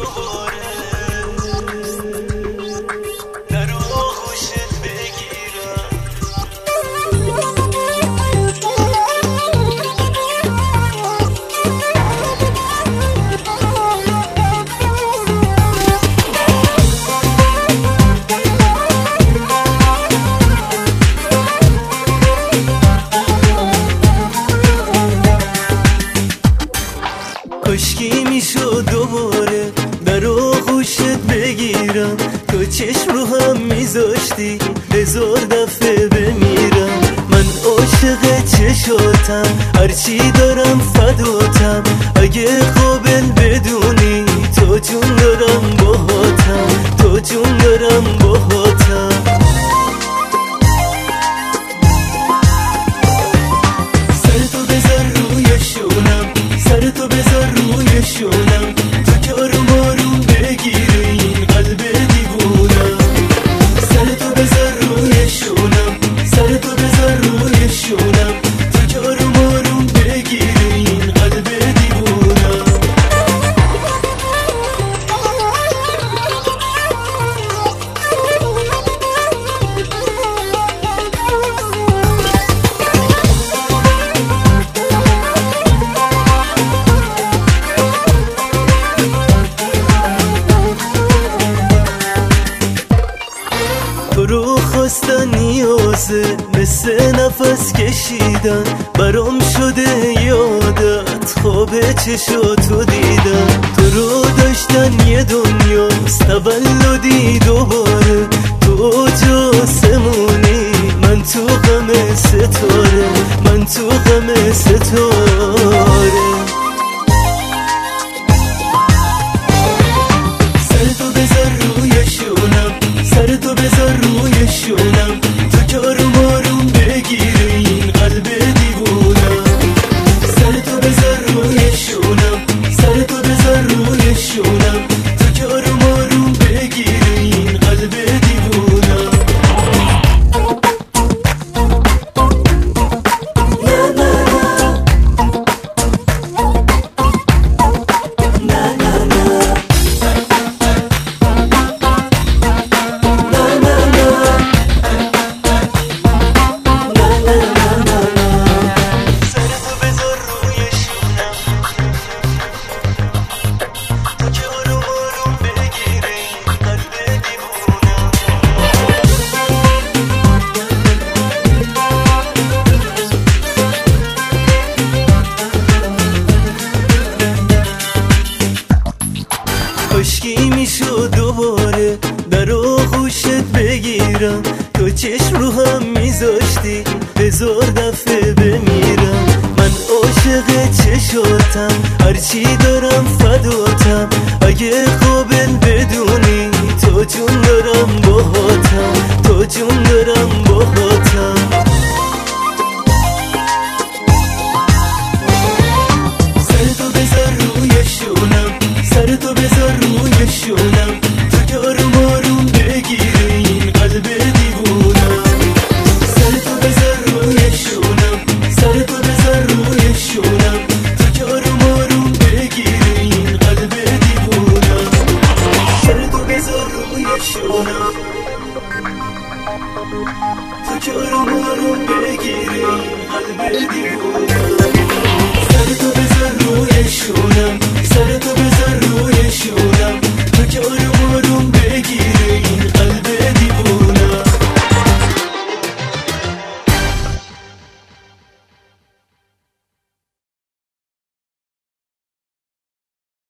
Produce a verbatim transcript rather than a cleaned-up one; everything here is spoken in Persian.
دوباره در آغوشت بگیرم. کاشکی میشد دوباره در آغوشت بگیرم، تو چشم رو هم میذاشتی هزار دفعه بمیرم. من عاشق چشاتم، هرچی دارم فداتم، اگه قابل بدونی تو جون دارم باهاتم، تو جون دارم باهاتم. سرتو بذار روی شونم، سرتو بذار روی شونم، تو که آروم آروم بگیری این قلب دیوونم. سرتو بذار روی شونم، سرتو بذار روی شونم، تو که آروم آروم بگیری این قلب دیوونم. تو رو خواستن نیازه مثل نفس کشیدن، برام شده یادت خواب چشاتو دیدم. تو رو داشتن یه دنیاست تولدی دوباره، تو جاسمونی من تو غم ستاره، من تو غم ستاره. سرتو بذار روی شونم، سرتو بذار روی شونم، تو که آروم آروم بگیری این قلب دیوونم. سرتو بذار روی شونم، سرتو بذار روی شونم، تو که آروم آروم بگیری این قلب دیوونم. کاشکی میشد دوباره در آغوشت بگیرم، تو چشم رو هم میذاشتی هزار دفعه بمیرم. من عاشق چشاتم، هرچی دارم فداتم، اگه قابل بدونی تو جون دارم باهاتم، تو جون دارم باهاتم.